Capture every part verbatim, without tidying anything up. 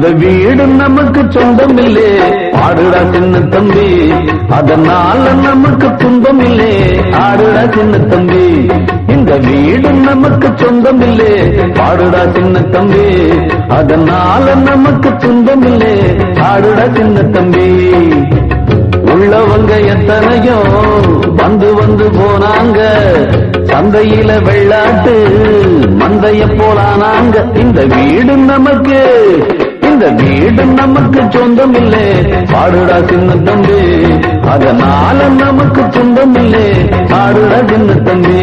இந்த வீடு நமக்கு சொந்தம் இல்லே, ஆடுடா சின்ன தம்பி. அதனால நமக்கு துன்பம் இல்லே, ஆடுடா சின்ன தம்பி. இந்த வீடு நமக்கு சொந்தம் இல்லே, ஆடுடா சின்ன தம்பி. அதனால நமக்கு துன்பம் இல்லே, ஆடுடா சின்ன தம்பி. உள்ளவங்க எத்தனையோ வந்து வந்து போனாங்க, சந்தையில வெள்ளாட்டு மந்தைய போலானாங்க. இந்த வீடு நமக்கு இந்த வீடு நமக்கு சொந்தம் இல்லே, பாடுடா சின்ன தம்பி. அதனால நமக்கு சொந்தம் இல்லே, பாடுடா சின்ன தம்பி.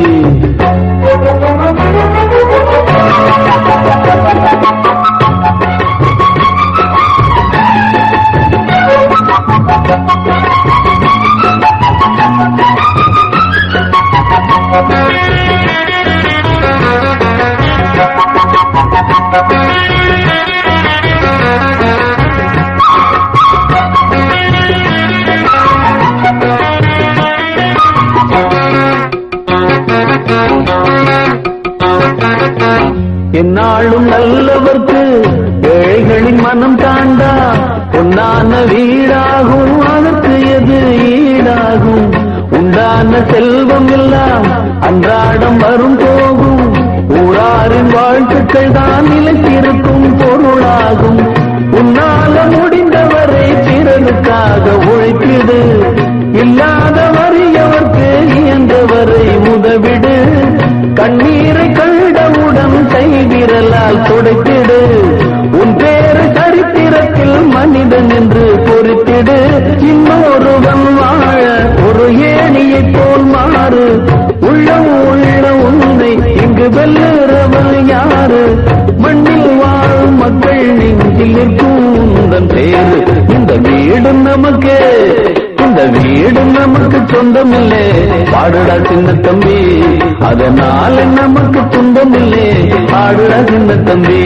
என்னாலும் நல்லவர்க்கு ஏழைகளின் மனம் தாண்டா, பொன்னான வீடாகும் அதற்கு எது ஈடாகும். உண்டான செல்வம் எல்லாம் அன்றாடம் வரும் போகும், ஊராரின் வாழ்த்துக்கள் தான் நிலைத்திருக்கும் பொருளாகும். உன்னால முடிந்தவரை பிறருக்காக உழைத்திடு, இல்லாத வறியவர்க்கு இயன்றவரை உதவிடு. கண்ணீரை கண்டவுடன் கைவிரலால் துடைத்திடு, உன் பேரு சரித்திரத்தில் மனிதன் என்று பொறுத்திடு. இன்னொருவன் வாழ ஒரு ஏணியை போல் மாறு, உள்ளம் உள்ள உன்னை இங்கு வெல்லுறவன் யாரு? மண்ணில் வாழும் மக்கள் நெஞ்சில் நிற்கும் உந்தன் பேரு. இந்த வீடு நமக்கு இந்த வீடு நமக்கு சொந்தம் இல்லே, பாடுடா சின்ன தம்பி. அதனால நமக்கு துன்பம் இல்லே, பாடுடா சின்ன தம்பி.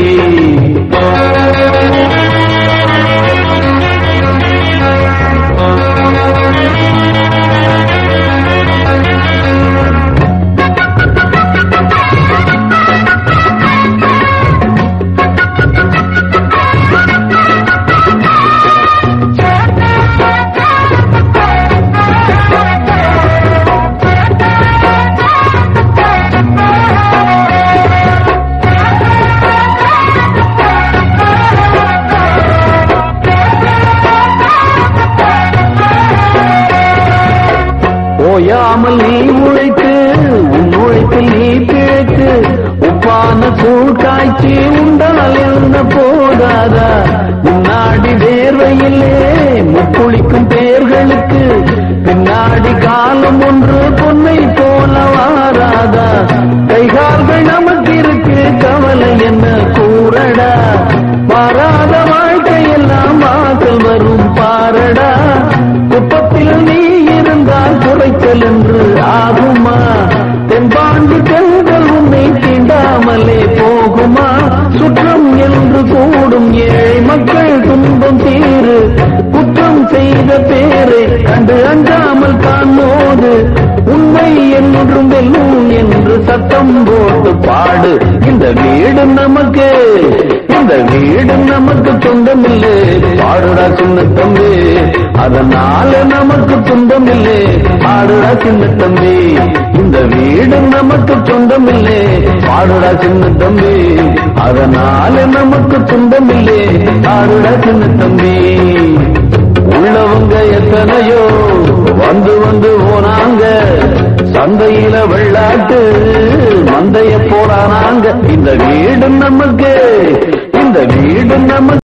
ஓயாமல் நீ உழைத்து உன் உழைப்பில் நீ பிழைத்து, உப்பான சூழ் காய்ச்சி உண்டால் என்ன போதாதா? முன்னாடி வேர்வையிலே முக்குளிக்கும் பேர்களுக்கு பின்னாடி காலம் ஒன்று பொன்னை போல வாராதா? கைகால்கள் நமக்கு இருக்கு, கவலை என்ன கூறடா? மாறாத வாழ்க்கையெல்லாம் வாசல் வரும் பாரடா. குப்பத்தில் நீ இருந்தால் குறைத்தல் என்று ஆகுமா? தென்பாண்டி பெண்கள் உன்னை தீண்டாமலே போகுமா? சுற்றம் என்று கூடும் ஏழை மக்கள் துன்பம் தீரு, குற்றம் செய்த பேரை கண்டு அஞ்சாமல் காணோது. உண்மை என்றும் வெல்லும் என்று சத்தம் போட்டு பாடு. இந்த வீடு நமக்கு இந்த வீடு நமக்கு சொந்தம் இல்லே, பாடுடா சின்ன தம்பி. அதனால நமக்கு துன்பம் இல்லே, பாடுடா சின்ன தம்பி. இந்த வீடு நமக்கு சொந்தம் இல்லே, பாடுடா சின்ன தம்பி. அதனால நமக்கு துன்பம் இல்லே, பாடுடா சின்ன தம்பி. உள்ளவங்க எத்தனையோ வந்து வந்து போனாங்க, சந்தையில வெள்ளாட்டு மந்தைய போறானாங்க. இந்த வீடு நமக்கு இந்த வீடு நமக்கு